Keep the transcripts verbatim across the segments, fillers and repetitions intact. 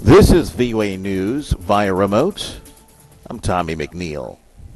This is V O A News via remote. I'm Tommy McNeil.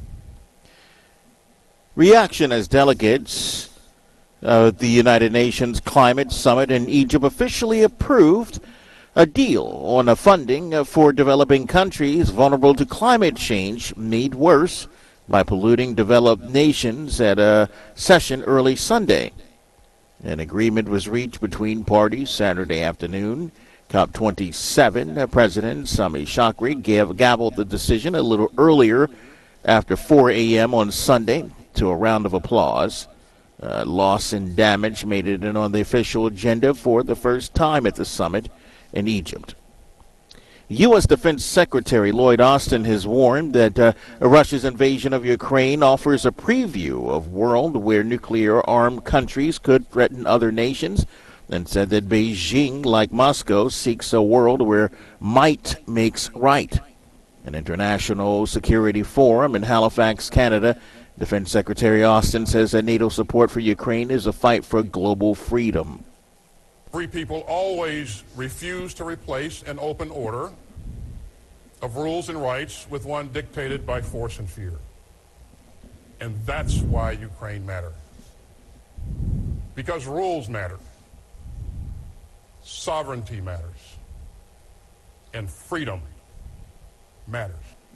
Reaction as delegates of the United Nations Climate Summit in Egypt officially approved a deal on a funding for developing countries vulnerable to climate change made worse by polluting developed nations at a session early Sunday. An agreement was reached between parties Saturday afternoon. COP twenty-seven uh, President Sami Chakri gave, gavelled the decision a little earlier after four a.m. on Sunday to a round of applause. Uh, loss and damage made it in on the official agenda for the first time at the summit in Egypt. U S. Defense Secretary Lloyd Austin has warned that uh, Russia's invasion of Ukraine offers a preview of a world where nuclear-armed countries could threaten other nations, and said that Beijing, like Moscow, seeks a world where might makes right. An international security forum in Halifax, Canada, Defense Secretary Austin says that NATO support for Ukraine is a fight for global freedom. Free people always refuse to replace an open order of rules and rights with one dictated by force and fear. And that's why Ukraine matters. Because rules matter. Sovereignty matters, and freedom matters.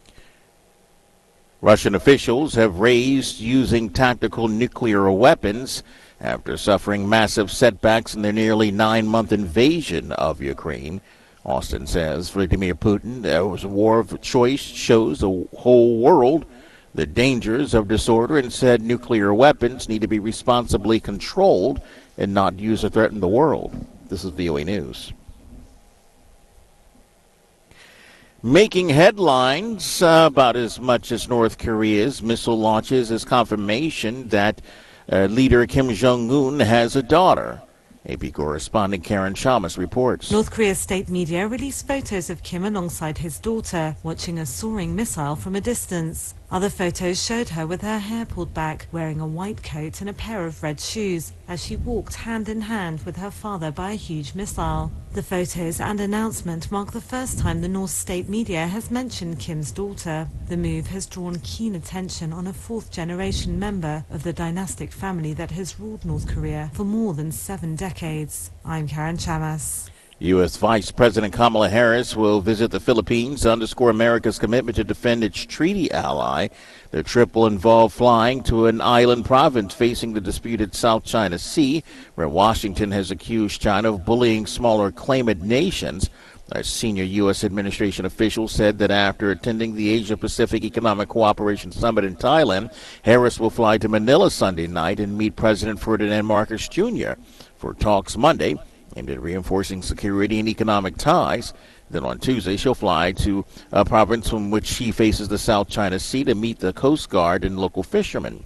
Russian officials have raised using tactical nuclear weapons after suffering massive setbacks in their nearly nine-month invasion of Ukraine. Austin says Vladimir Putin, there was a war of choice, shows the whole world the dangers of disorder, and said nuclear weapons need to be responsibly controlled and not used to threaten the world. This is V O A News. Making headlines uh, about as much as North Korea's missile launches is confirmation that uh, leader Kim Jong-un has a daughter. A P correspondent Karen Chalmers reports. North Korea's state media released photos of Kim alongside his daughter, watching a soaring missile from a distance. Other photos showed her with her hair pulled back, wearing a white coat and a pair of red shoes, as she walked hand in hand with her father by a huge missile. The photos and announcement mark the first time the North state media has mentioned Kim's daughter. The move has drawn keen attention on a fourth-generation member of the dynastic family that has ruled North Korea for more than seven decades. I'm Karen Chamas. U S. Vice President Kamala Harris will visit the Philippines to underscore America's commitment to defend its treaty ally. The trip will involve flying to an island province facing the disputed South China Sea, where Washington has accused China of bullying smaller claimant nations. A senior U S administration official said that after attending the Asia-Pacific Economic Cooperation Summit in Thailand, Harris will fly to Manila Sunday night and meet President Ferdinand Marcos Junior for talks Monday aimed at reinforcing security and economic ties. Then on Tuesday, she'll fly to a province from which she faces the South China Sea to meet the Coast Guard and local fishermen.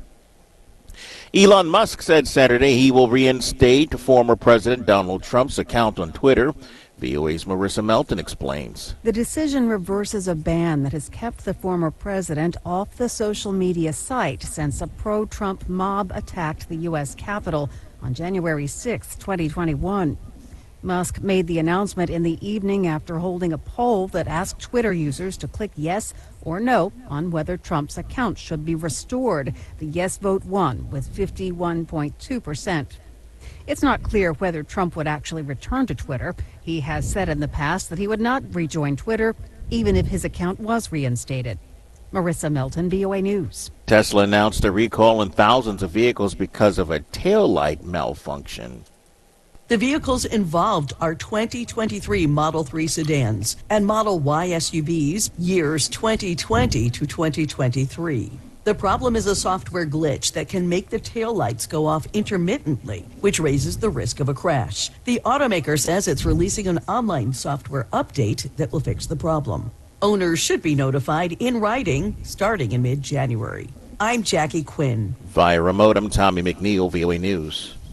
Elon Musk said Saturday he will reinstate former President Donald Trump's account on Twitter. V O A's Marissa Melton explains. The decision reverses a ban that has kept the former president off the social media site since a pro-Trump mob attacked the U S Capitol on January sixth, twenty twenty-one. Musk made the announcement in the evening after holding a poll that asked Twitter users to click yes or no on whether Trump's account should be restored. The yes vote won with fifty-one point two percent. It's not clear whether Trump would actually return to Twitter. He has said in the past that he would not rejoin Twitter, even if his account was reinstated. Marissa Melton, V O A News. Tesla announced a recall on thousands of vehicles because of a taillight malfunction. The vehicles involved are twenty twenty-three Model three sedans and Model Y S U Vs, years twenty twenty to twenty twenty-three. The problem is a software glitch that can make the taillights go off intermittently, which raises the risk of a crash. The automaker says it's releasing an online software update that will fix the problem. Owners should be notified in writing starting in mid-January. I'm Jackie Quinn. Via remote, I'm Tommy McNeil, V O A News.